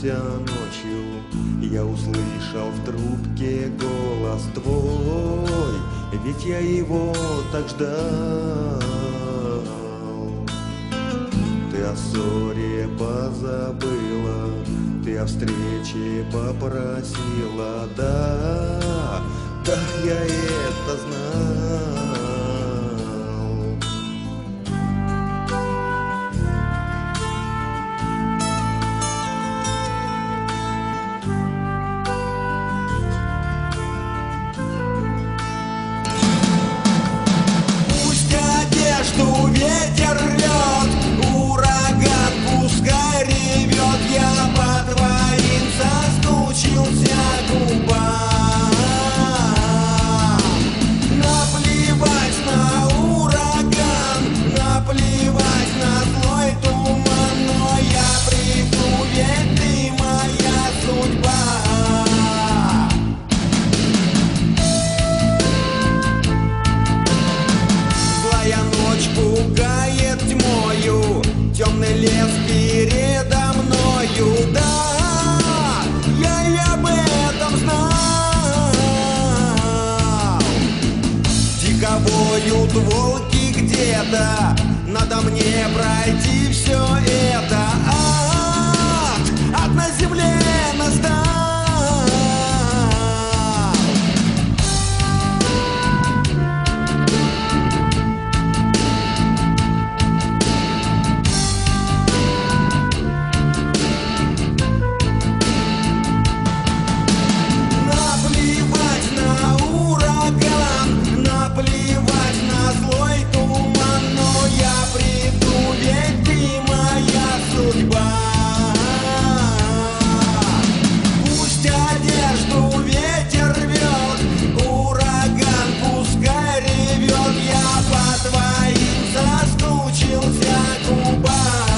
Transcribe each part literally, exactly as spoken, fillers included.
проснулся ночью, я услышал в трубке голос твой, ведь я его так ждал. Ты о ссоре позабыла, ты о встрече попросила, да, да, я это знал. Одежду ветер рвет, ураган пускай ревет, я по твоим соскучился губам. Наплевать на ураган, наплевать на злой туман, но я приду, ведь ты моя судьба. Ночь пугает тьмою, темный лес передо мною, да, я и об этом знал. Дико воют волки где-то, надо мне пройти все это. Ад, ад на земле настал. Наплевать на злой туман, но я приду, ведь ты моя судьба. Пусть одежду ветер рвет, ураган пускай ревет, я по твоим соскучился губам.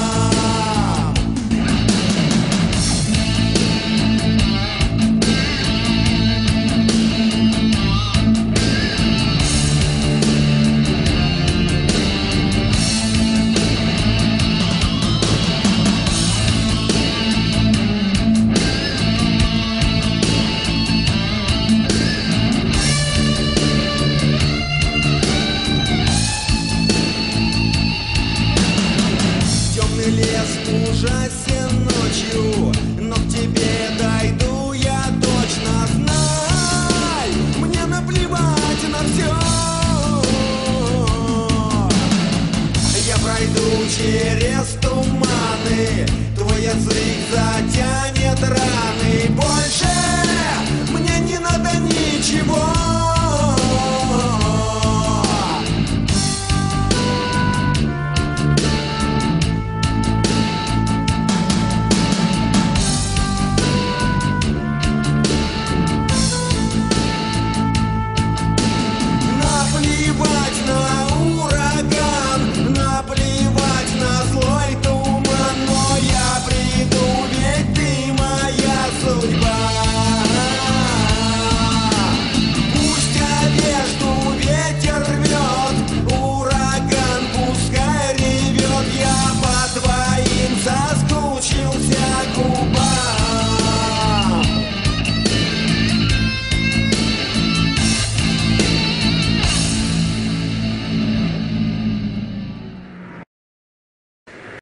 Лес ужасен ночью, но к тебе дойду я точно. Знай, мне наплевать на все. Я пройду через туманы, твой язык затянет раны.